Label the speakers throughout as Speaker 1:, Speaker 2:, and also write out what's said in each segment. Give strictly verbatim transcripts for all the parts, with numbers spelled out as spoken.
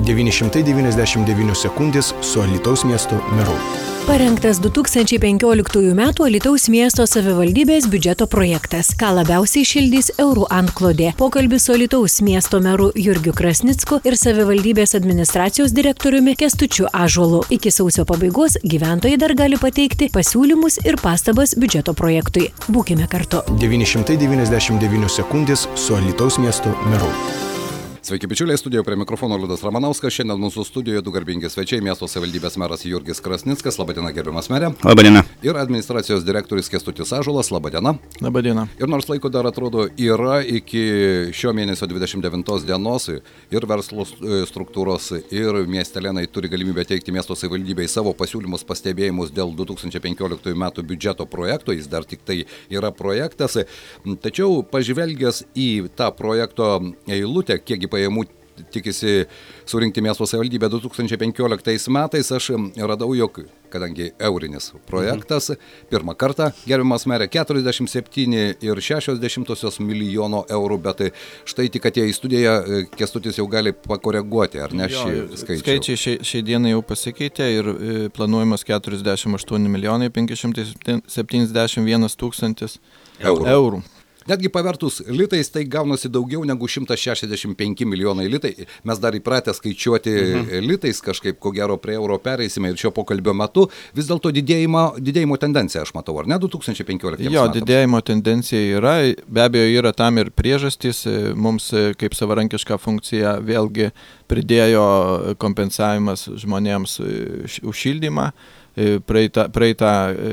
Speaker 1: devyni šimtai devyniasdešimt devynios sekundės su Alytaus miesto meru.
Speaker 2: Parengtas du tūkstančiai penkioliktųjų metų Alytaus miesto savivaldybės biudžeto projektas. Ką labiausiai šildys eurų antklodė. Pokalbis su Alytaus miesto meru Jurgiu Krasnicku ir savivaldybės administracijos direktoriumi Kęstučiu Ąžuolu. Iki sausio pabaigos gyventojai dar gali pateikti pasiūlymus ir pastabas biudžeto projektui. Būkime kartu.
Speaker 1: devyni šimtai devyniasdešimt devynios sekundės su Alytaus miesto meru.
Speaker 3: Sveiki, bičiuliai, studijoje prie mikrofono Liudas Ramanauskas. Šiandien mūsų studijoje du garbingi svečiai, miesto savivaldybės meras Jurgis Krasnickas. Labadiena, gerbiamas merė.
Speaker 4: Labadiena.
Speaker 3: Ir administracijos direktorius Kęstutis Ąžuolas. Labadiena.
Speaker 4: Labadiena.
Speaker 3: Ir nors laiko dar atrodo yra iki šio mėnesio dvidešimt devintos dienos ir verslo struktūros, ir miestelėnai turi galimybę teikti miesto savivaldybei savo pasiūlymus, pastebėjimus dėl du tūkstančiai penkioliktųjų metų biudžeto projekto. Jis dar tik tai yra projektas. Tačiau pažvelgęs į tą projekto eilutę, kiekgi pajamų tikisi surinkti miesto savivaldybė du tūkstančiai penkioliktais metais, aš radau, jog, kadangi eurinis projektas, mhm. pirmą kartą, gerbiamas merė, keturiasdešimt septyni ir šešios dešimtosios milijono eurų, bet štai tik atėjo į studiją, Kęstutis jau gali pakoreguoti, ar ne šį skaičių?
Speaker 4: Skaičiai šiai, šiai dienai jau pasikeitė ir planuojamas keturiasdešimt aštuoni milijonai penki šimtai septyniasdešimt vienas tūkstantis eurų. eurų.
Speaker 3: Netgi pavertus litais, tai gaunasi daugiau negu šimtas šešiasdešimt penki milijonai litai. Mes dar įpratę skaičiuoti mhm. litais, kažkaip ko gero prie euro pereisime ir šio pokalbio metu. Vis dėlto didėjimo, didėjimo tendencija, aš matau, ar ne, du tūkstančiai penkioliktiems
Speaker 4: Jo,
Speaker 3: metams?
Speaker 4: didėjimo tendencija yra, be abejo yra tam ir priežastys. Mums kaip savarankiška funkcija vėlgi pridėjo kompensavimas žmonėms už šildymą. Praeitą, praeitą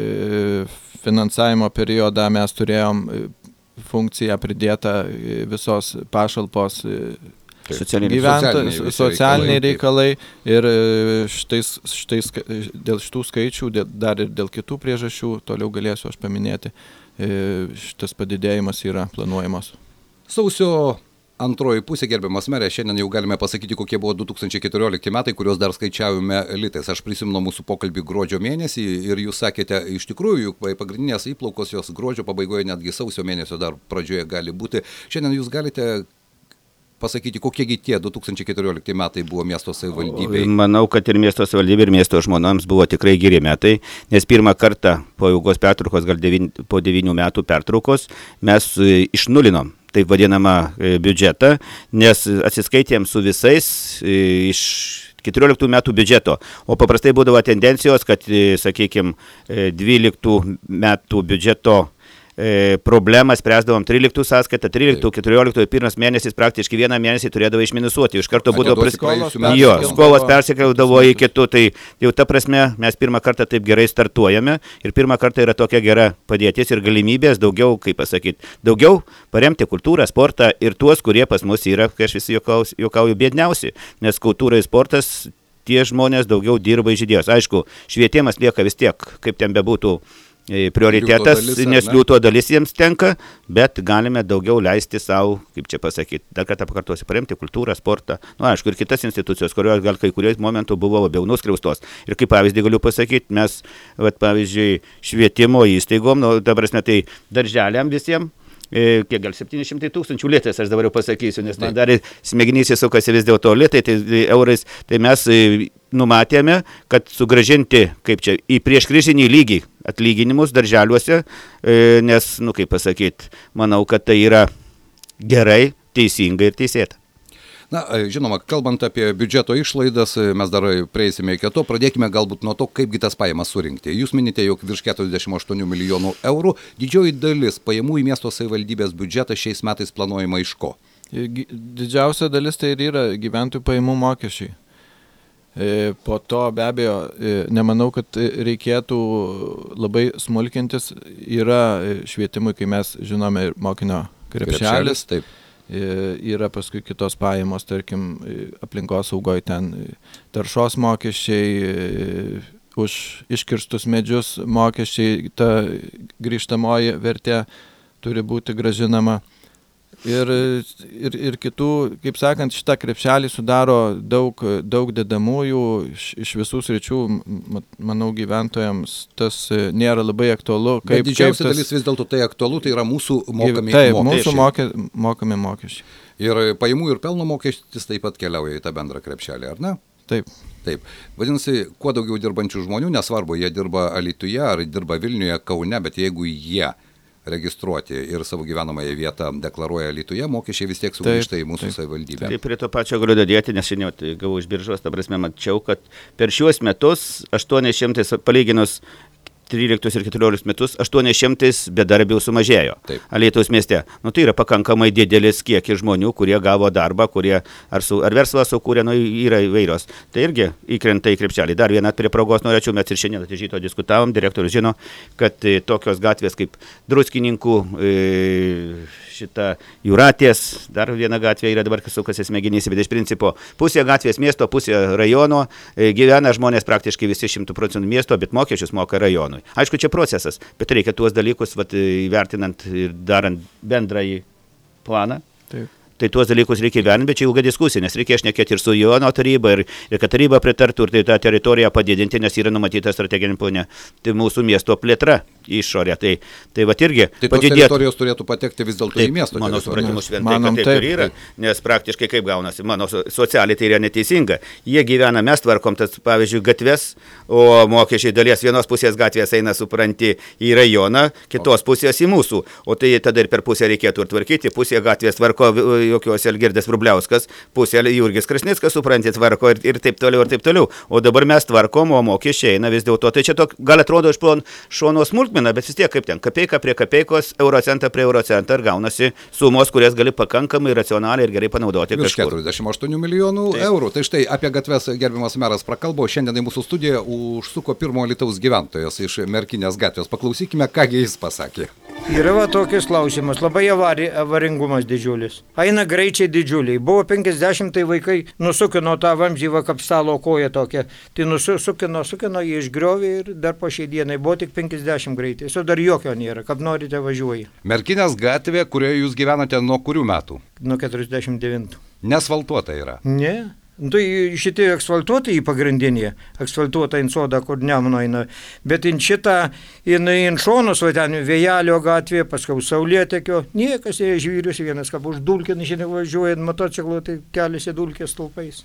Speaker 4: finansavimo periodą mes turėjom funkcija pridėta visos pašalpos gyventojų, socialiniai reikalai ir štais, štais, dėl šitų skaičių, dėl, dar ir dėl kitų priežasčių, toliau galėsiu aš paminėti, šitas padidėjimas yra planuojamas.
Speaker 3: Sausio antroji pusė, gerbiamas merė, šiandien jau galime pasakyti, kokie buvo du tūkstančiai keturiolikti metai, kuriuos dar skaičiavome litais. Aš prisimenu mūsų pokalbį gruodžio mėnesį ir jūs sakėte, iš tikrųjų, pagrindinės įplaukos jos gruodžio pabaigoje, netgi sausio mėnesio dar pradžioje gali būti. Šiandien jūs galite pasakyti, kokiegi tie du tūkstančiai keturiolikti metai buvo miesto savivaldybei?
Speaker 5: Manau, kad ir miesto savivaldybė, ir miesto žmonėms buvo tikrai geri metai, nes pirmą kartą po ilgos pertraukos, gal devin, po devynių metų pertraukos, mes išnulinom taip vadinamą biudžetą, nes atsiskaitėm su visais iš keturioliktų metų biudžeto, o paprastai būdavo tendencijos, kad, sakykime, dvyliktų metų biudžeto problemą spręsdavom tryliktų sąskaitą, tryliktų, keturioliktų pirmas mėnesis praktiškai vieną mėnesį turėdavo išminusuoti. Iš karto būdavo
Speaker 3: skolos,
Speaker 5: jo, skolos persikėldavo į kitų, tai jau ta prasme mes pirmą kartą taip gerai startuojame ir pirmą kartą yra tokia gera padėtis ir galimybės daugiau, kaip pasakyti, daugiau paremti kultūrą, sportą ir tuos, kurie pas mus yra, kai aš visi juokauju, biedniausi, nes kultūra ir sportas tie žmonės daugiau dirba iš idėjos. Aišku, švietimas lieka vis tiek, kaip ten bebūtų prioritetas, dalis, nes liūto dalis jiems tenka, bet galime daugiau leisti savo, kaip čia pasakyti, dar kartą pakartosiu, paremti kultūrą, sportą, nu aišku, ir kitas institucijos, kurios gal kai kuriais momentų buvo labiau nuskriaustos. Ir kaip pavyzdį galiu pasakyti, mes, vat, pavyzdžiui, švietimo įstaigom, nu, dabar mes tai darželiam visiems, kiek gal septyni šimtai tūkstančių litais, aš dabar jau pasakysiu, nes man dar smegenys įsukasi vis dėlto litai, tai eurais, tai mes numatėme, kad sugrąžinti, kaip čia, į prieškrizinį lygį atlyginimus darželiuose, nes, nu kaip pasakyti, manau, kad tai yra gerai, teisinga ir teisėta.
Speaker 3: Na, žinoma, kalbant apie biudžeto išlaidas, mes dar prieisime iki to, pradėkime galbūt nuo to, kaipgi tas pajamas surinkti. Jūs minite, jog virš keturiasdešimt aštuonių milijonų eurų, didžioji dalis pajamų į miesto savivaldybės biudžetą šiais metais planuojama iš ko?
Speaker 4: Didžiausia dalis tai ir yra gyventojų pajamų mokesčiai. Po to be abejo, nemanau, kad reikėtų labai smulkintis, yra švietimui, kai mes žinome ir mokinio krepšelis.
Speaker 3: Krepšelis, taip.
Speaker 4: Yra paskui kitos pajamos, tarkim, aplinkos saugoje ten taršos mokesčiai, už iškirstus medžius mokesčiai, ta grįžtamoji vertė turi būti grąžinama. Ir, ir, ir kitų, kaip sakant, šitą krepšelį sudaro daug, daug dedamųjų iš, iš visų sričių. Manau, gyventojams tas nėra labai aktualu.
Speaker 3: Kaip, Bet didžiausia
Speaker 4: kaip tas,
Speaker 3: dalis vis dėlto tai aktualu, tai yra mūsų mokami
Speaker 4: taip,
Speaker 3: mokesčiai.
Speaker 4: Mūsų mokė, mokami mokesčiai.
Speaker 3: Ir pajamų ir pelno mokestis taip pat keliauja į tą bendrą krepšelį, ar ne?
Speaker 4: Taip.
Speaker 3: Taip. Vadinasi, kuo daugiau dirbančių žmonių, nesvarbu, jie dirba Alytuje ar dirba Vilniuje, Kaune, bet jeigu jie registruoti ir savo gyvenamąją vietą deklaruoja Alytuje, mokesčiai vis tiek sugrįžta į mūsų savivaldybę.
Speaker 5: Taip, prie to pačio galiu dadėti, nes šiandien tai gavau iš biržos, ta prasme, mačiau, kad per šiuos metus aštuoni šimtai palyginus tryliktus ir keturioliktus metus aštuoni šimtai bedarbių sumažėjo Alytaus mieste. Nu, tai yra pakankamai didelis kiekis žmonių, kurie gavo darbą, kurie ar, su, ar verslą sukūrė, nu, yra įvairios. Tai irgi įkrenta į krepšelį. Dar vieną prie progos norėčiau, mes ir šiandien atžyto diskutavom, direktorius žino, kad e, tokios gatvės kaip Druskininkų, e, šita Jūratės, dar viena gatvė yra dabar sukasi smegenyse, bet iš principo pusė gatvės miesto, pusė rajono, e, gyvena žmonės praktiškai visi šimtų procentų miesto, bet mokesčius moka rajonui. Aišku, čia procesas, bet reikia tuos dalykus vat, įvertinant ir darant bendrąjį planą. Taip. Tai tuos dalykus reikia įvertinti, bet čia ilga diskusija, nes reikia šnekėti ir su Jono taryba, ir, ir kad taryba pritartų, ir tai tą teritoriją padidinti, nes yra numatyta strateginė plane. Tai mūsų miesto plėtra išorė. Tai, tai vat irgi
Speaker 3: tai tos
Speaker 5: padidėtų.
Speaker 3: Teritorijos turėtų patekti vis dėlto į miesto.
Speaker 5: Mano supratimu šventai,
Speaker 4: Manom,
Speaker 5: kad taip,
Speaker 4: taip
Speaker 5: ir yra, nes praktiškai kaip gaunasi, mano socialiai tai yra neteisinga. Jie gyvena, mes tvarkom tas, pavyzdžiui, gatves, o mokesčiai dalies vienos pusės gatvės eina, supranti, į rajoną, kitos pusės į mūsų. O tai tada ir per pusę reikėtų ir tvarkyti. Pusė gatvės tvarko jokios Elgirdas Vrubliauskas, pusė Jurgis Krasnickas, supranti, tvarko ir, ir taip toliau, ir taip toliau. O dabar mes tvarkom, o mokesčiai eina vis dėlto. Tai čia to, gal atrodo iš šono smulkmena, bet vis tiek kaip ten, kapeika prie kapeikos, eurocentą prie eurocentą ir gaunasi sumos, kurias gali pakankamai racionaliai ir gerai panaudoti.
Speaker 3: Virš keturiasdešimt aštuonių milijonų Taip. eurų. Tai štai apie gatves gerbiamas meras prakalbo, šiandien į mūsų studiją užsuko pirmo Alytaus gyventojas iš Merkinės gatvės. Paklausykime, kągi jis pasakė.
Speaker 6: Yra va tokius klausimas, labai avari, avaringumas didžiulis. Aina greičiai didžiuliai. Buvo penkiasdešimt, tai vaikai nusukino tą vamzdį va kapstalo koją tokią. Tai nusukino, sukino, jį išgriovė ir dar po šiai dienai buvo tik penkiasdešimt greitai. Su dar jokio nėra, kaip norite važiuoji.
Speaker 3: Merkinės gatvė, kurioje jūs gyvenate nuo kurių metų?
Speaker 6: Nuo keturiasdešimt devintų.
Speaker 3: Nesvaltuota yra?
Speaker 6: Ne. Tai šitie eksvaltuota į pagrindinį, eksvaltuota į sodą, kur Nemuno eina, bet in šitą, in, in šonus, va ten Vėjelio gatvė, paskau Saulėtekio, niekas jie žvyrius vienas, kaip už dulkinį šiandien važiuojant motociklu, tai keliasi dulkės stulpais.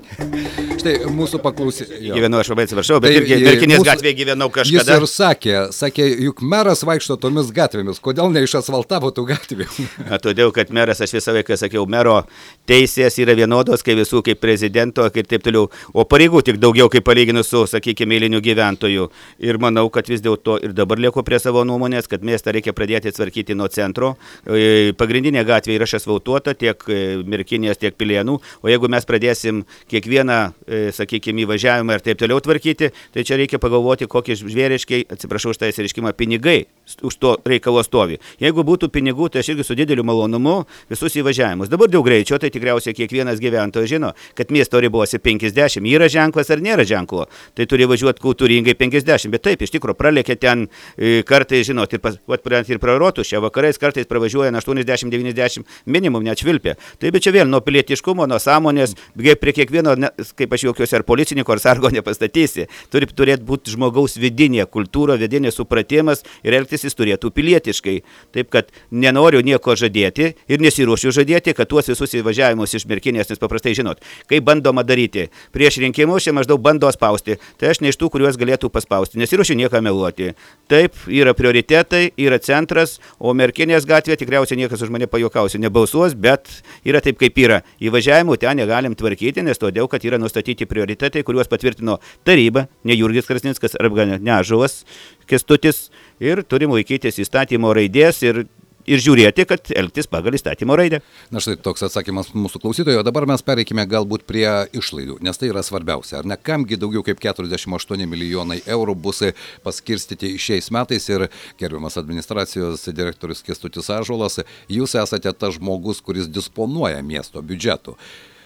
Speaker 3: Štai mūsų paklausė.
Speaker 5: Gyvenau, aš labai atsiprašau, bet tai, irgi Merkinės mūsų... gatvėje gyvenau kažkada.
Speaker 3: Jis ir sakė, sakė, juk meras vaikšto tomis gatvėmis, kodėl neišasfaltavo tų gatvių?
Speaker 5: A, todėl, kad meras, aš visą laiką sakiau, mero teisės yra vienodos, kai visų kaip prezidento ir taip toliau, o pareigų tik daugiau, kaip palyginus su, sakykime, eilinių gyventojų. Ir manau, kad vis dėlto ir dabar lieku prie savo nuomonės, kad miestą reikia pradėti tvarkyti nuo centro. Pagrindinė gatvė yra asfaltuota tiek Merkinės, tiek Pilėnų, o jeigu mes pradėsim kiekvieną, sakykime, įvažiavimą ir taip toliau tvarkyti, tai čia reikia pagalvoti, kokie žvėriškai, atsiprašau už tą įsireiškimą, pinigai už to reikalo stovi. Jeigu būtų pinigų, tai aš irgi su dideliu malonumu visus įvažiavimus. Dabar daug greičio, tai tikriausiai kiekvienas gyventojas žino, kad miesto ribose penkiasdešimt, yra ženklas ar nėra ženklo, tai turi važiuoti kultūringai penkiasdešimt, bet taip, iš tikrųjų, pralėkė ten e, kartais, žinot, ir, pas, ir prarotus, čia vakarais kartais pravažiuoja aštuoniasdešimt devyniasdešimt minimum net švilpė. Tai bet čia vėl nuo pilietiškumo, nuo sąmonės, prie kiekvieno, ne, kaip aš juokiuosi, ar policininko, ar sargo nepastatysi, turi turėti būti žmogaus vidinė kultūra, vidinė supratimas ir elgtis jis turėtų pilietiškai. Taip, kad nenoriu nieko žadėti ir nesiruošiu žadėti, kad tuos visus įvažiavimus iš Merkinės, nes paprastai žinot, kaip bandoma daryti. Prieš rinkimus čia maždaug bando spausti. Tai aš ne iš tų, kuriuos galėtų paspausti. Nesiruošiu nieką meluoti. Taip, yra prioritetai, yra centras, o Merkinės gatvė tikriausiai niekas už mane pajuokausi nebalsuos, bet yra taip, kaip yra. Įvažiavimų ten negalim tvarkyti, nes todėl, kad yra nustatyti prioritetai, kuriuos patvirtino taryba, ne Jurgis Krasnickas arba ne Ąžuolas Kęstutis, ir turim laikytis įstatymo raidės ir ir žiūrėti, kad elgtis pagal įstatymo raidę.
Speaker 3: Na štai toks atsakymas mūsų klausytojo. Dabar mes pereikime galbūt prie išlaidų, nes tai yra svarbiausia. Ar ne, kamgi daugiau kaip keturiasdešimt aštuoni milijonai eurų bus paskirstyti šiais metais ir gerbiamas administracijos direktorius Kęstutis Ąžuolas, jūs esate tas žmogus, kuris disponuoja miesto biudžetu.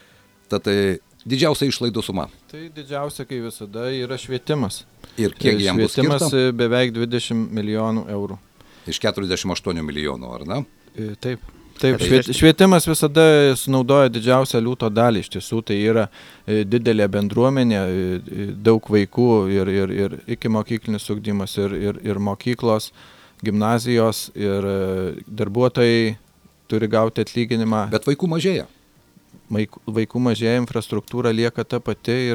Speaker 3: Tad tai didžiausia išlaidų suma.
Speaker 4: Tai didžiausia, kai visada, yra švietimas.
Speaker 3: Ir kiek jam bus skirta?
Speaker 4: Švietimas beveik dvidešimt milijonų eurų.
Speaker 3: Iš keturiasdešimt aštuonių milijonų, ar ne?
Speaker 4: Taip. Taip, šviet, švietimas visada sunaudoja didžiausią liūto dalį, iš tiesų tai yra didelė bendruomenė, daug vaikų ir, ir, ir iki mokyklinis ugdymas, ir, ir, ir mokyklos, gimnazijos, ir darbuotojai turi gauti atlyginimą.
Speaker 3: Bet vaikų mažėja.
Speaker 4: Vaikų mažėja, infrastruktūra lieka ta pati ir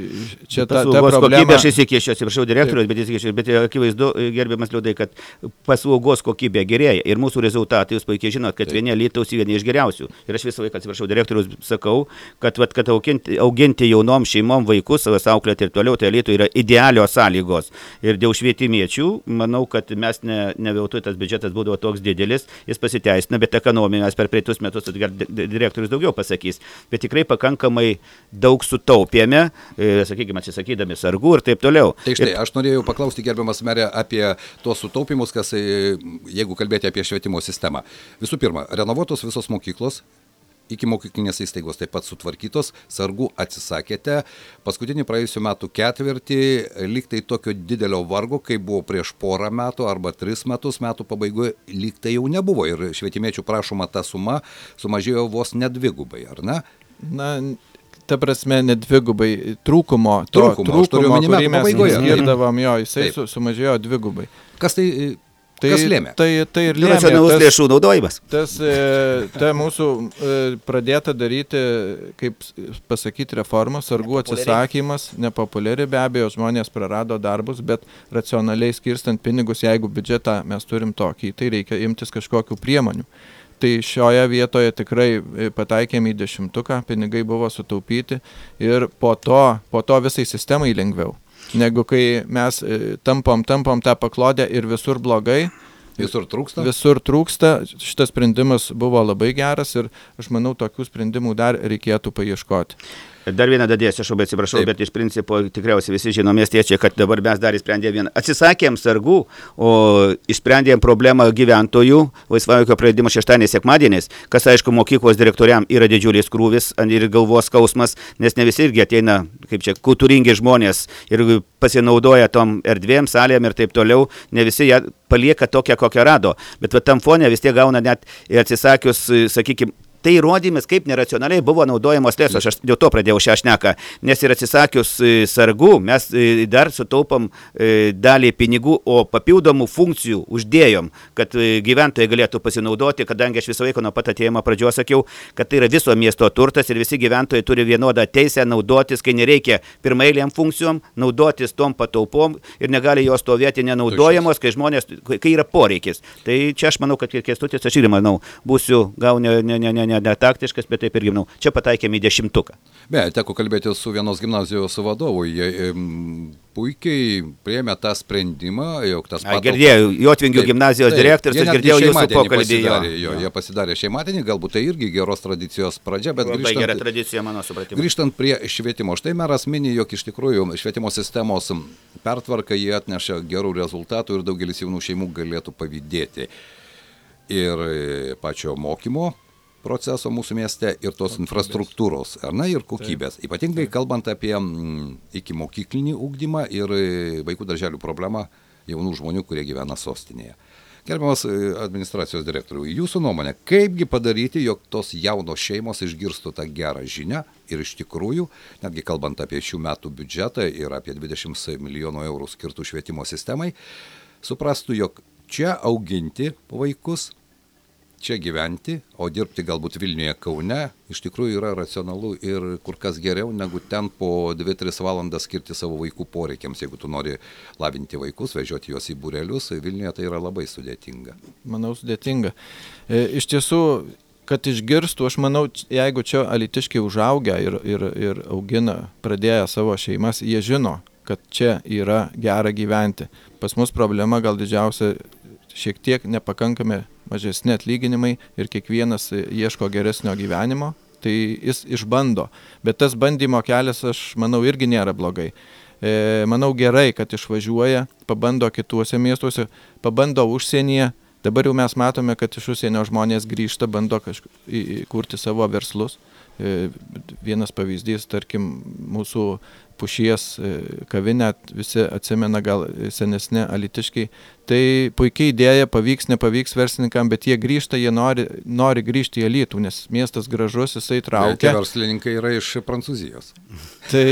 Speaker 4: čia ta, ta
Speaker 5: paslaugos
Speaker 4: problema.
Speaker 5: Kokybė, aš įsikėšiu, atsiprašau direktorius, bet įsikėšiu, bet akivaizdu, gerbiamas Liudai, kad paslaugos kokybė gerėja ir mūsų rezultatai, jūs puikiai žinot, kad vieni Alytaus vieni iš geriausių. Ir aš visą laiką, atsiprašau direktorius, sakau, kad, vat, kad auginti, auginti jaunom šeimom vaikus, savas auklėti ir toliau, tai Alytui yra idealios sąlygos. Ir dėl švietimiečių, manau, kad mes ne, ne veltui tas biudžetas būdavo toks didelis, jis pasiteisina, bet ekonomijos per praeitus metus direktorius daugiau pasakys. Bet tikrai pakankamai daug sutaupėme, e, sakykime, atsisakydami sargų ir taip toliau.
Speaker 3: Tai štai,
Speaker 5: ir...
Speaker 3: aš norėjau paklausti, gerbiamas merė, apie tos sutaupimus, kas, jeigu kalbėti apie švietimo sistemą. Visų pirma, renovuotos visos mokyklos, iki mokyklinės įstaigos taip pat sutvarkytos, sargų atsisakėte. Paskutinį praėjusių metų ketvirtį lyg tai tokio didelio vargo, kaip buvo prieš porą metų arba tris metus, metų pabaigoje lyg tai jau nebuvo. Ir švietimiečių prašoma ta suma sumažėjo vos nedvigubai, ar ne?
Speaker 4: Na, ta prasme, nedvigubai. Trūkumo, to
Speaker 3: trūkumo,
Speaker 4: trūkumo kurį mes
Speaker 3: pabaigoje.
Speaker 4: skirdavom, jo, jisai
Speaker 3: Taip.
Speaker 4: sumažėjo dvigubai.
Speaker 3: Kas tai...
Speaker 4: Tai,
Speaker 3: Kas lėmė?
Speaker 4: Tai, tai ir lėmė.
Speaker 5: Racionalus lėšų naudojimas.
Speaker 4: Tas, ta mūsų pradėta daryti, kaip pasakyti, reforma, sargų atsisakymas, nepopuliari, be abejo, žmonės prarado darbus, bet racionaliai skirstant pinigus, jeigu biudžetą mes turim tokį, tai reikia imtis kažkokių priemonių. Tai šioje vietoje tikrai pataikėme į dešimtuką, pinigai buvo sutaupyti ir po to, po to visai sistemai lengviau. Negu kai mes tampom, tampom tą paklodę ir visur blogai.
Speaker 3: Visur trūksta?
Speaker 4: Visur trūksta. Šitas sprendimas buvo labai geras ir aš manau, tokių sprendimų dar reikėtų paieškoti.
Speaker 5: Dar vieną dadėsiu, aš labai atsiprašau, bet iš principo tikriausiai visi žino miestiečiai, kad dabar mes dar įsprendėm vieną. Atsisakėm sargų, o išsprendėm problemą gyventojų laisvalaikio praleidimo šeštadieniais, sekmadieniais, kas aišku mokyklos direktoriam yra didžiulis krūvis ir galvos skausmas, nes ne visi irgi ateina, kaip čia, kultūringi žmonės ir pasinaudoja tom erdvėm, salėm ir taip toliau, ne visi ją palieka tokią, kokią rado. Bet va, tam fone vis tiek gauna net atsisakius, sakykime, tai įrodymas, kaip neracionaliai buvo naudojamos lėšos, aš dėl to pradėjau šią šneką, nes ir atsisakius sargų, mes dar sutaupom dalį pinigų, o papildomų funkcijų uždėjom, kad gyventojai galėtų pasinaudoti, kadangi aš visą laiką nuo pat atėjimo pradžios sakiau, kad tai yra viso miesto turtas ir visi gyventojai turi vienodą teisę naudotis, kai nereikia pirmailiam funkcijom, naudotis tom pataupom ir negali jos stovėti nenaudojamos, kai žmonės, kai yra poreikis. Tai čia aš manau, kad Kęstutis, aš irgi manau, būsiu gal ne, ne, ne, ne ne taktiškas, bet taip irgi, manau, čia pataikėme į dešimtuką.
Speaker 3: Be, teko kalbėti su vienos gimnazijos vadovu, jie e, puikiai priėmė tą sprendimą, jog tas patalpas...
Speaker 5: Girdėjau, Jotvingių gimnazijos direktorius, aš girdėjau jūsų pokalbį.
Speaker 3: Jo, jie pasidarė šeimatinį, galbūt tai irgi geros tradicijos pradžia, bet
Speaker 5: labai
Speaker 3: grįžtant,
Speaker 5: gera tradicija, mano supratimu.
Speaker 3: Grįžtant prie švietimo, štai meras mini, jog iš tikrųjų švietimo sistemos pertvarka jie atneša gerų rezultatų ir daugelis jaunų šeimų galėtų pavydėti ir pačio mokymo proceso mūsų mieste ir tos infrastruktūros, ar na, ir kokybės. Taip. Ypatingai kalbant apie m, iki mokyklinį ugdymą ir vaikų darželių problemą jaunų žmonių, kurie gyvena sostinėje. Gerbiamas administracijos direktorių, jūsų nuomonė, kaipgi padaryti, jog tos jaunos šeimos išgirstų tą gerą žinią ir iš tikrųjų, netgi kalbant apie šių metų biudžetą ir apie dvidešimt milijonų eurų skirtų švietimo sistemai, suprastų, jog čia auginti vaikus, čia gyventi, o dirbti galbūt Vilniuje, Kaune, iš tikrųjų yra racionalu ir kur kas geriau, negu ten po dvi tris valandas skirti savo vaikų poreikiams. Jeigu tu nori lavinti vaikus, vežioti juos į būrelius, Vilniuje tai yra labai sudėtinga.
Speaker 4: Manau, sudėtinga. E, iš tiesų, kad išgirstų, aš manau, jeigu čia alytiškiai užaugę ir, ir, ir augina, pradėję savo šeimas, jie žino, kad čia yra gera gyventi. Pas mus problema gal didžiausia šiek tiek nepakankami mažesni atlyginimai ir kiekvienas ieško geresnio gyvenimo, tai jis išbando. Bet tas bandymo kelias, aš manau, irgi nėra blogai. E, manau gerai, kad išvažiuoja, pabando kituose miestuose, pabando užsienyje. Dabar jau mes matome, kad iš užsienio žmonės grįžta, bando kažkur kurti savo verslus. E, vienas pavyzdys, tarkim, mūsų Pušies kavinę, visi atsimena gal senesni alytiškiai. Tai puikiai idėja, pavyks, nepavyks verslininkam, bet jie grįžta, jie nori, nori grįžti į Alytų, nes miestas gražus, jisai traukia.
Speaker 3: Tie verslininkai yra iš Prancūzijos.
Speaker 4: Tai...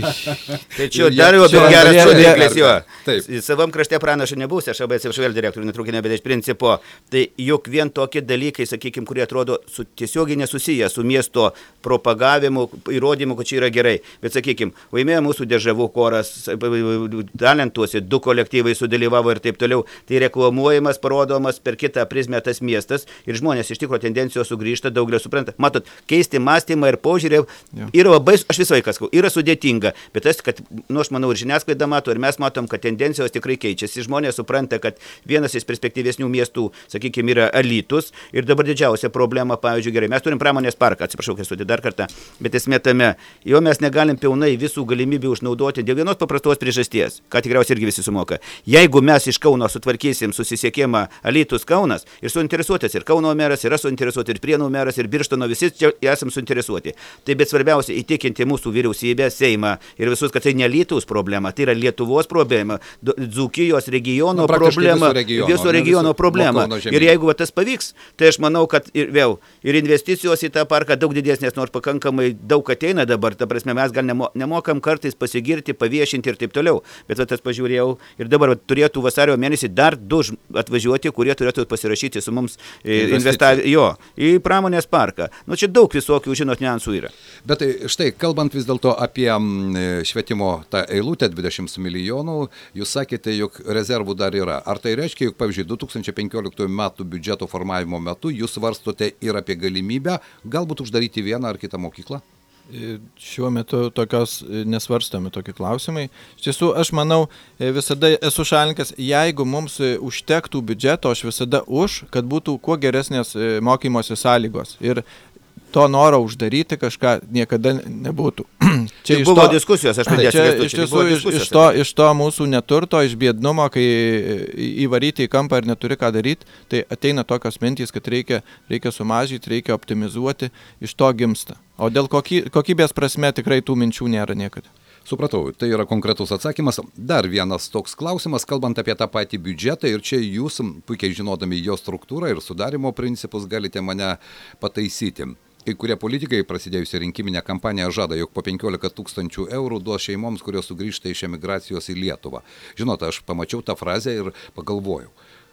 Speaker 5: tai čia dar jau daug geras rodiklis jo.
Speaker 3: Taip.
Speaker 5: Savam krašte pranašu nebūsi, aš labai atsiprašau vėl direktorių netrūkinę, bet iš principo, tai juk vien tokie dalykai, sakykime, kurie atrodo su, tiesiogiai nesusiję su miesto propagavimu, įrodymu, kad čia yra gerai. Bet sakykime, laimėjo mūsų Dežavų choras, talentuose, du kolektyvai sudalyvavo ir taip toliau. Tai reklamuojamas, parodomas per kitą prizmę tas miestas ir žmonės iš tikro tendencijos sugrįžta, daugelio supranta. Matot, keisti mąstymą ir požiūrį yra labai, aš visą laiką sakau, yra sudėtinga, bet tas, kad, nu, aš manau, ir žiniasklaida mato, ir mes matom, kad tendencijos tikrai keičiasi. Žmonės supranta, kad vienas iš perspektyvesnių miestų, sakykime, yra Alytus ir dabar didžiausia problema, pavyzdžiui, gerai, mes turim pramonės parką, atsiprašau, Kęstuti, dar kartą, bet esmė tame, jo mes negalim pilnai visų galimybių išnaudoti dėl vienos paprastos priežasties, ką tikriausiai irgi visi sumoka. Jeigu mes iš Kauno sutvarkysim susisiekimą Alytus Kaunas ir suinteresuotas ir Kauno meras, yra suinteresuoti ir Prienų meras, ir Birštono, visi čia esam suinteresuoti. Tai bet svarbiausia įtikinti mūsų vyriausybę, Seimą ir visus, kad tai ne Alytaus problema, tai yra Lietuvos problema, Dzūkijos regiono
Speaker 3: nu,
Speaker 5: problema,
Speaker 3: viso regiono,
Speaker 5: viso regiono
Speaker 3: viso,
Speaker 5: problema. Ir jeigu va, tas pavyks, tai aš manau, kad ir vėl, ir investicijos į tą parką daug didesnės, nors pakankamai daug ateina dabar, ta prasme, mes gal nemo, nemokam kartais pasigirti, paviešinti ir taip toliau. Bet va, tas pažiūrėjau ir dabar va, turėtų vasario mėnesį dar du atvažiuoti, kurie turėtų pasirašyti su mums investavę jo, į pramonės parką. Nu, čia daug visokių, žinot, niuansų yra.
Speaker 3: Bet štai, kalbant vis dėlto apie švietimo tą eilutę dvidešimt milijonų, jūs sakėte, jog rezervų dar yra. Ar tai reiškia, jog, pavyzdžiui, du tūkstančiai penkioliktųjų metų biudžeto formavimo metu jūs svarstote ir apie galimybę galbūt uždaryti vieną ar kitą mokyklą?
Speaker 4: Šiuo metu tokios nesvarstami tokie klausimai. Iš tiesų, aš manau, visada esu šalininkas, jeigu mums užtektų biudžeto, aš visada už, kad būtų kuo geresnės mokymosi sąlygos. Ir to noro uždaryti kažką niekada nebūtų. Čia iš
Speaker 5: buvo
Speaker 4: to,
Speaker 5: diskusijos, aš pradėsiu.
Speaker 4: Čia iš tiesų iš, iš, to, iš to mūsų neturto, iš biednumo, kai įvaryti į kampą ir neturi ką daryti, tai ateina tokios mintys, kad reikia, reikia sumažyti, reikia optimizuoti, iš to gimsta. O dėl koky, kokybės prasme tikrai tų minčių nėra niekada.
Speaker 3: Supratau, tai yra konkretus atsakymas. Dar vienas toks klausimas, kalbant apie tą patį biudžetą, ir čia jūs, puikiai žinodami jo struktūrą ir sudarimo principus, galite mane pataisyti. Kai kurie politikai prasidėjusią rinkiminę kampaniją žada, jog po penkiolika tūkstančių eurų duos šeimoms, kurios sugrįžta iš emigracijos į Lietuvą. Žinote, aš pamačiau tą frazę ir pagalvojau.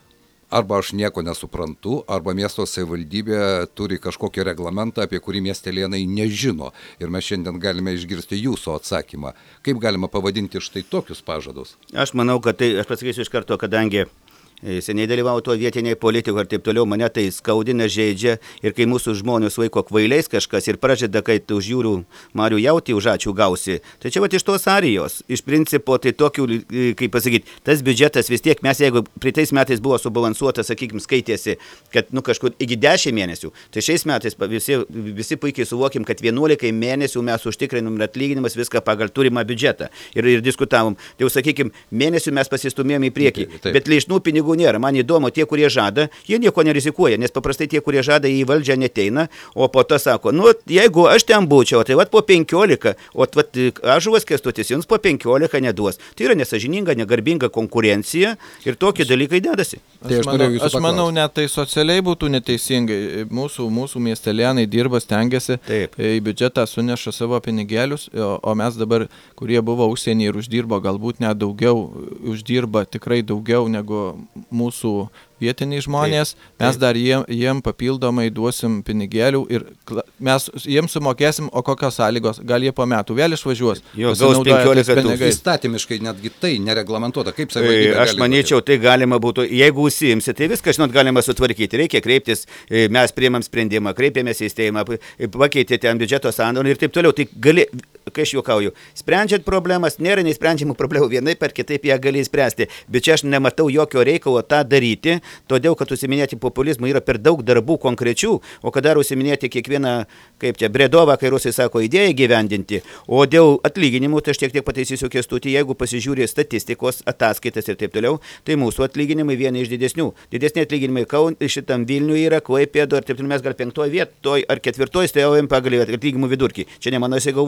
Speaker 3: Arba aš nieko nesuprantu, arba miesto savivaldybė turi kažkokį reglamentą, apie kurį miestelėnai nežino. Ir mes šiandien galime išgirsti jūsų atsakymą. Kaip galima pavadinti štai tokius pažadus?
Speaker 5: Aš manau, kad tai, aš pasakysiu iš karto, kadangi seniai dalyvauju to vietiniai politikoje ir taip toliau, mane tai skaudina, žaidžia ir kai mūsų žmonės vaiko kvailiais kažkas ir pražeda, kad už jūrų marių jauti už ačiū gausi. Tai čia vat iš tos arijos. Iš principo tai tokių, kaip pasakyti, tas biudžetas vis tiek mes, jeigu pritais metais buvo subalansuotas, sakykime, skaitėsi, kad nu kažkur iki dešimt mėnesių, tai šiais metais visi, visi puikiai suvokim, kad vienuolika mėnesių mes užtikrinam atlyginimas viską pagal turimą biudžetą ir, ir diskutavom. Tai jau, sakykime, mėnesių mes pasistumėjom į priekį, taip, taip. Bet lėšnų pinigų nėra. Man įdomu, tie, kurie žada, jie nieko nerizikuoja, nes paprastai tie, kurie žada, į valdžią neteina, o po to sako, nu, jeigu aš ten būčiau, tai vat po penkiolika, o vat Ąžuolas Kęstutis jums po penkiolika neduos. Tai yra nesažininga, negarbinga konkurencija ir tokie dalykai dedasi.
Speaker 4: Aš, aš manau, aš manau, net tai socialiai būtų neteisingai. Mūsų, mūsų miestelėnai dirba, stengiasi, taip. Į biudžetą suneša savo pinigėlius, o, o mes dabar, kurie buvo užsienį ir uždirbo, galbūt net daugiau, uždirba tikrai daugiau negu mūsų vietiniai žmonės, taip, mes taip. Dar jiem, jiem papildomai duosim pinigėlių ir mes jiems sumokėsim, o kokios sąlygos, gal jie po metų vėl išvažiuos.
Speaker 5: Jo, gaus penkiolika tūkstančių.
Speaker 3: Įstatymiškai netgi tai nereglamentuota. Kaip savivaldybė gali?
Speaker 5: Aš manyčiau, tai galima būtų, jeigu užsiimsi, tai viską, žinot, galima sutvarkyti. Reikia kreiptis, mes priimam sprendimą, kreipėmės į Seimą, pakeitė ten biudžeto sandorį ir taip toliau. Tai gali, kai aš juokauju, sprendžiant problemas, nėra neįsprendžiamų problemų, vienai per kitaip ją gali spręsti. Bet čia aš nematau jokio reikalo tą daryti. Todėl, kad užsiminėti populizmą yra per daug darbų konkrečių, o kada užsiminėti kiekvieną, kaip čia, bredovą, kai rusai sako, idėją gyvendinti. O dėl atlyginimų, tai aš tiek tiek pataisysiu Kęstutį, jeigu pasižiūrė statistikos, ataskaitas ir taip toliau, tai mūsų atlyginimai vieni iš didesnių. Didesni atlyginimai Kaun, šitam Vilniuje yra, Klaipėdoje, ir taip toliau mes gal penktoj vietoj ar ketvirtoj stojom pagal atlyginimų vidurkį. Čia ne mano įsigalvojimai, bet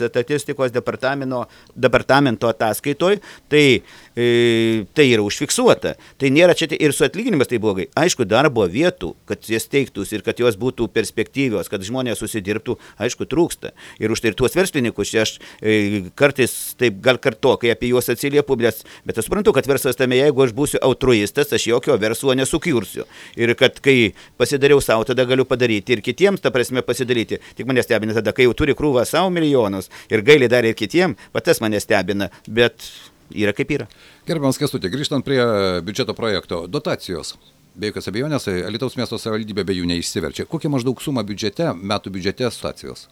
Speaker 5: statistikos departamento, departamento ataskaitoj, tai, e, tai yra užfiksuota. Tai nėra čia ir su atlyginimas tai blogai. Aišku, darbo vietų, kad jas teiktus ir kad jos būtų perspektyvios, kad žmonės susidirbtų, aišku, trūksta. Ir už tai ir tuos verslininkus, čia aš e, kartais taip gal karto, kai apie juos atsiliepu, bet, bet aš suprantu, kad verslas tame, jeigu aš būsiu altruistas, aš jokio verslo nesukirsiu. Ir kad kai pasidariau savo, tada galiu padaryti ir kitiems, ta prasme, pasidaryti. Tik mane stebina tada, kai jau turi krūvą savo milijonus ir gaili dar ir kitiem, pat tas mane stebina, bet yra kaip yra.
Speaker 3: Gerbiamas Kęstuti, grįžtant prie biudžeto projekto, dotacijos. Be jokios abejonės, Alytaus miesto savivaldybė be jų neišsiverčia. Kokia maždaug suma biudžete, metų biudžete situacijos?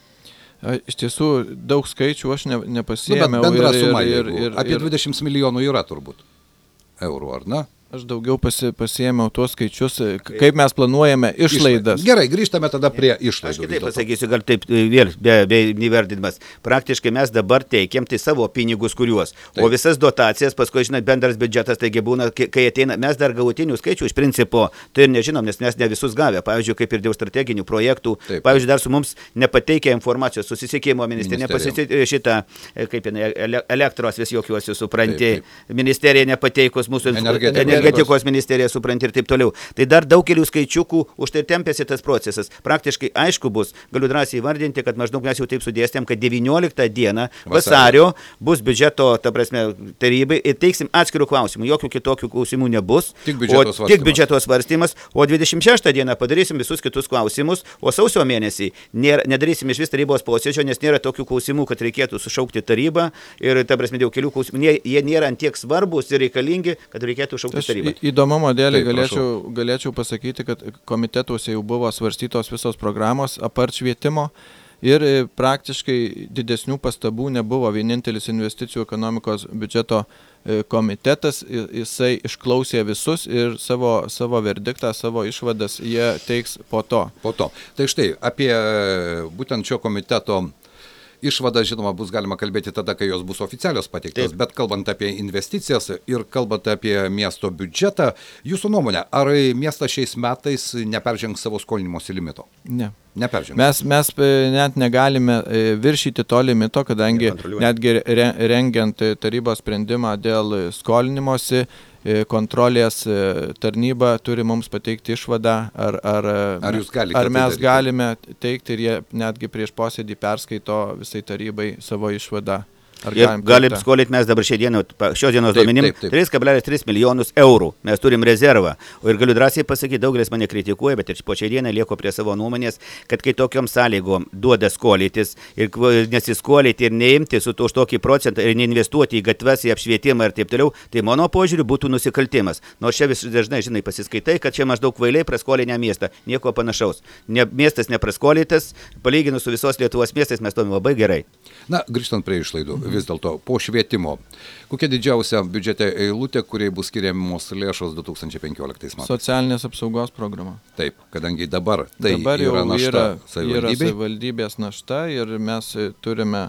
Speaker 4: Iš tiesų, daug skaičių aš ne, nepasiėmiau.
Speaker 3: Nu, bet bendra
Speaker 4: ir,
Speaker 3: suma,
Speaker 4: ir, ir,
Speaker 3: apie
Speaker 4: ir,
Speaker 3: dvidešimt milijonų yra turbūt eurų, ar ne?
Speaker 4: Aš daugiau pasi, pasiėmiau tuos skaičius, kaip mes planuojame išlaidas.
Speaker 3: Gerai, grįžtame tada prie išlaidų.
Speaker 5: Aš kitaip pasakysiu, gal taip vėl, be, be įverdinimas. Praktiškai mes dabar teikiam tai savo pinigus, kuriuos. Taip. O visas dotacijas, paskui, žinai, bendras biudžetas, taigi būna, kai ateina, mes dar galutinių skaičių iš principo, tai ir nežinom, nes mes ne visus gavę. Pavyzdžiui, kaip ir dėl strateginių projektų. Taip. Pavyzdžiui, dar su mums nepateikia informacijos, susisiekimo ministerija, nepasisitė šitą, kaip jinai, elektros vis jokiuosius supranti, taip, taip. Ministerija nepateikus mūsų energetikos. energetikos ministerija supranti ir taip toliau. Tai dar daug kelių skaičiukų, už tai tempėsi tas procesas. Praktiškai aišku bus, galiu drąsiai įvardinti, kad maždaug mes jau taip sudėstėm, kad devynioliktą dieną vasario bus biudžeto, ta prasme, tarybai ir teiksim atskirų klausimų. Jokių kitokių klausimų nebus. Tik biudžeto svarstymas. Tik biudžeto svarstymas. O dvidešimt šeštą dieną padarysim visus kitus klausimus, o sausio mėnesį nėra, nedarysim iš vis tarybos posėdžio, nes nėra tokių klausimų, kad reikėtų sušaukti tarybą ir, ta prasme, dėl kelių klausimų. Jie, jie nėra antiek svarbus ir reikalingi, kad reikėtų šaukti tarybą.
Speaker 4: Įdomumo dėlį galėčiau, galėčiau pasakyti, kad komitetuose jau buvo svarstytos visos programos apart švietimo ir praktiškai didesnių pastabų nebuvo. Vienintelis investicijų ekonomikos biudžeto komitetas, jisai išklausė visus ir savo, savo verdiktą, savo išvadas jie teiks po to.
Speaker 3: Po to. Tai štai, apie būtent šio komiteto išvada, žinoma, bus galima kalbėti tada, kai jos bus oficialios pateiktos, bet kalbant apie investicijas ir kalbant apie miesto biudžetą, jūsų nuomonė, ar miestas šiais metais neperžengs savo skolinimosi limito?
Speaker 4: Ne.
Speaker 3: Neperžengs.
Speaker 4: Mes, mes net negalime viršyti to limito, kadangi netgi rengiant tarybos sprendimą dėl skolinimosi, kontrolės tarnyba turi mums pateikti išvadą, ar, ar,
Speaker 3: ar,
Speaker 4: ar mes galime teikti ir jie netgi prieš posėdį perskaito visai tarybai savo išvadą.
Speaker 5: Galim, galim skolinti mes dabar šią dieną, šios dienos duomenim trys kablelis trys milijonus eurų. Mes turim rezervą. O ir galiu drąsiai pasakyti, daugelis mane kritikuoja, bet ir po šią dieną lieku prie savo nuomonės, kad kai tokiom sąlygom duoda skolytis ir nesiskolyti ir neimti su to už tokį procentą ir neinvestuoti į gatves, į apšvietimą ir taip toliau, tai mano požiūriu būtų nusikaltimas. Nors čia vis dažnai, žinai, pasiskaitai, kad čia maždaug kvailiai praskolinę miestą. Nieko panašaus. Ne, miestas nepraskolytas, palyginus su visos Lietuvos miestais mes stovime labai gerai.
Speaker 3: Na, grįžtant prie išlaidų. Vis dėlto po švietimo. Kokia didžiausia biudžete eilutė, kuriai bus skiriamos lėšos du tūkstančiai penkioliktais metais?
Speaker 4: Socialinės apsaugos programa.
Speaker 3: Taip, kadangi dabar tai
Speaker 4: dabar
Speaker 3: yra našta
Speaker 4: yra,
Speaker 3: savivaldybei.
Speaker 4: Yra savivaldybės našta ir mes turime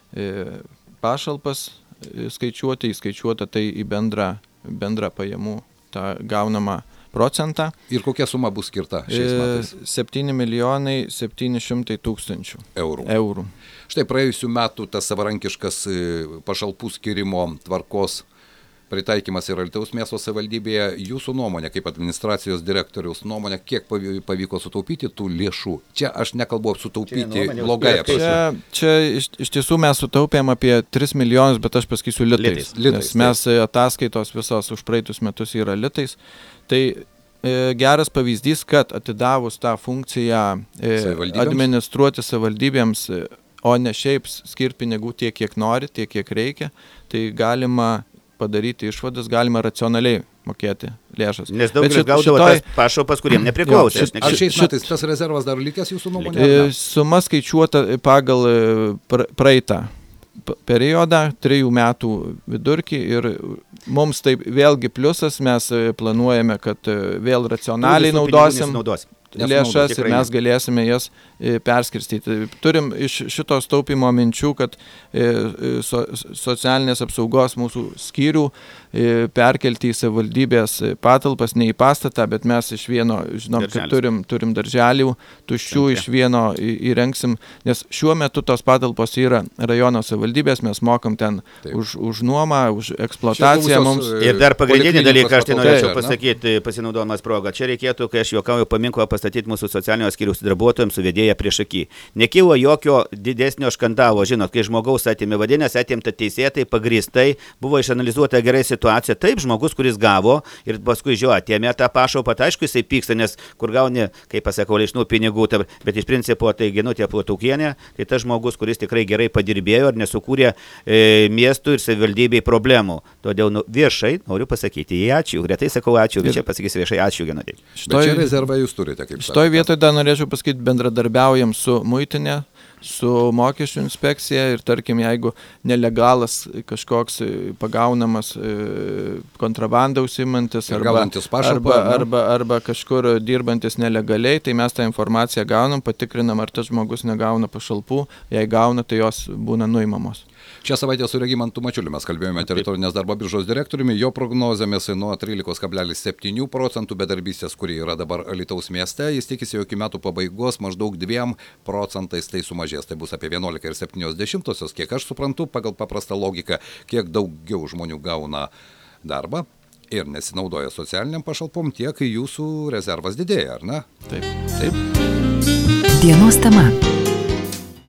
Speaker 4: e, pašalpas skaičiuoti, įskaičiuota tai į bendrą, bendrą pajamų tą gaunamą procentą.
Speaker 3: Ir kokia suma bus skirta šiais metais?
Speaker 4: septyni milijonai septyni šimtai tūkstančių
Speaker 3: eurų.
Speaker 4: eurų.
Speaker 3: Štai praėjusių metų tas savarankiškas pašalpų skirimo tvarkos pritaikymas ir Alytaus miesto savivaldybėje. Jūsų nuomonė, kaip administracijos direktoriaus nuomonė, kiek pavyko sutaupyti tų lėšų? Čia aš nekalbu sutaupyti blogai.
Speaker 4: Čia, čia iš, iš tiesų mes sutaupėm apie tris milijonus, bet aš pasakysiu litais. litais, litais nes mes ataskaitos visos už praeitus metus yra litais. Tai e, geras pavyzdys, kad atidavus tą funkciją e, administruoti savivaldybėms, o ne šiaip skirti pinigų tiek, kiek nori, tiek, kiek reikia, tai galima padaryti išvadas, galima racionaliai mokėti lėšas.
Speaker 5: Nes daugelis šit, gaudavo šitoj... tas pašalpas, kuriem nepriklausė.
Speaker 3: Jo, šit, ar šiais metais tas rezervas dar likęs jūsų nuomonė?
Speaker 4: E, suma skaičiuota pagal praeitą periodą, trijų metų vidurkį ir mums tai vėlgi pliusas, mes planuojame, kad vėl racionaliai naudosim lėšas ir mes galėsime jas perskirstyti. Turim iš šitos taupimo minčių, kad so, socialinės apsaugos mūsų skyrių perkelti į savivaldybės patalpas, ne į pastatą, bet mes iš vieno, žinom,
Speaker 5: Darželis.
Speaker 4: kad turim, turim darželių, tuščių
Speaker 5: Centre.
Speaker 4: iš vieno į- įrengsim, nes šiuo metu tos patalpos yra rajono savivaldybės, mes mokam ten
Speaker 3: Taip.
Speaker 4: už, už nuomą, už eksploataciją mums.
Speaker 5: Ir dar pagrindinį dalyką aš tai norėčiau
Speaker 3: pasakyti.
Speaker 5: pasakyti, pasinaudodamas progą. Čia reikėtų, kai aš juokauju, paminklą pastatyti mūsų socialinio skyriaus darbuotojams su vedėja prieš akį. Nekylo jokio didesnio skandalo, žinot, kai žmogaus atėmė, vadinasi, atėmta teisėtai, pagrįstai, buvo išanalizuota gerai situacija. Taip, žmogus, kuris gavo ir paskui žio atėmė tą pašalpą, tai aišku, jisai pyksta, nes kur gauni, kaip pasakau, laišnų pinigų, ta- bet iš principo tai Genutė Platukienė, tai tas žmogus, kuris tikrai gerai padirbėjo ir nesukūrė e, miestų ir savivaldybei problemų. Todėl nu, viešai noriu pasakyti, jai ačiū. Retai sakau ačiū, bet čia pasakysiu viešai ačiū, Genutė.
Speaker 3: Bet čia rezervą jūs turite, kaip
Speaker 4: Šitoj vietoje dar norėčiau pasakyti, bendradarbiaujam su muitinė, su mokesčių inspekcija ir tarkim, jeigu nelegalas kažkoks e, pagaunamas e, kontrabandą užsimantis
Speaker 3: Ir
Speaker 4: arba,
Speaker 3: gaunantis pašalpą,
Speaker 4: arba,
Speaker 3: ar ne?
Speaker 4: arba, arba kažkur dirbantis nelegaliai, tai mes tą informaciją gaunam, patikrinam, ar tas žmogus negauna pašalpų, jei gauna, tai jos būna nuimamos.
Speaker 3: Šią savaitę su Regimantu Mačiuliu mes kalbėjome teritorinės darbo biržos direktoriumi, jo prognozėmis nuo trylika kablelis septyni procentų bedarbystės, kuri yra dabar Alytaus mieste, jis tikisi, jog iki metų pabaigos maždaug dviem procentais tai sumažės, tai bus apie vienuolika ir septynios dešimtosios, kiek aš suprantu, pagal paprastą logiką, kiek daugiau žmonių gauna darbą ir nesinaudoja socialiniam pašalpom, tiek jūsų rezervas didėja, ar ne?
Speaker 4: Taip. Taip.
Speaker 7: Dienos tema.